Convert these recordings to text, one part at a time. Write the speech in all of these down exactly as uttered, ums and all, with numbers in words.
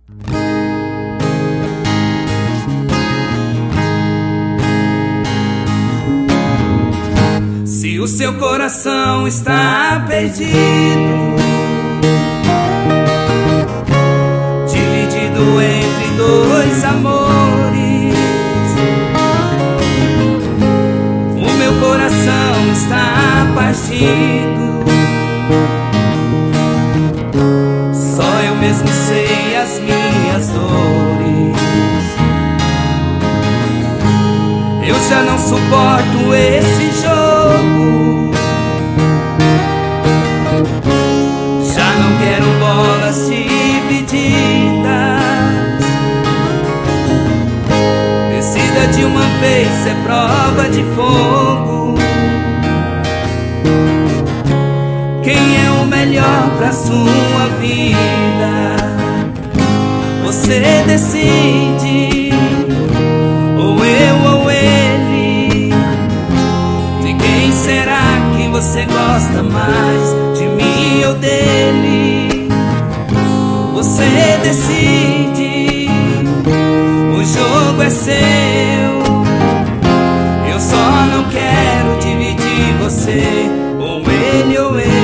Se o seu coração está perdido, dividido entre dois amores, o meu coração está partido. Só eu mesmo sei as minhas dores. Eu já não suporto esse jogo, já não quero bolas divididas. Decida de uma vez, é prova de fogo. Quem é o melhor pra sua vida? Você decide, ou eu ou ele. De quem será que você gosta mais? De mim ou dele? Você decide, o jogo é seu. Eu só não quero dividir você, ou ele ou eu.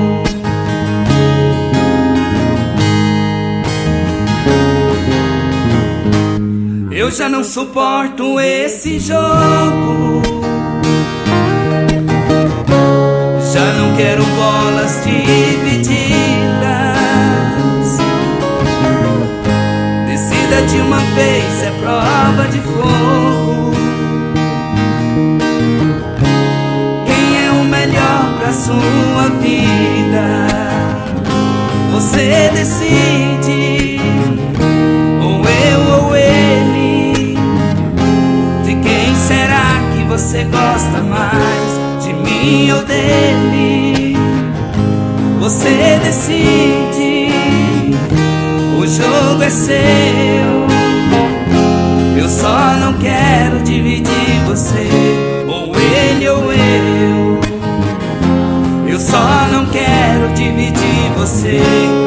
Eu já não suporto esse jogo, já não quero bolas divididas. Decida de uma vez, é prova de fogo. Quem é o melhor pra sua vida? Você decide, ou eu ou ele. De quem será que você gosta mais? De mim ou dele? Você decide, o jogo é seu. Eu só não quero dividir você, ou ele ou eu. Eu só não quero dividir você,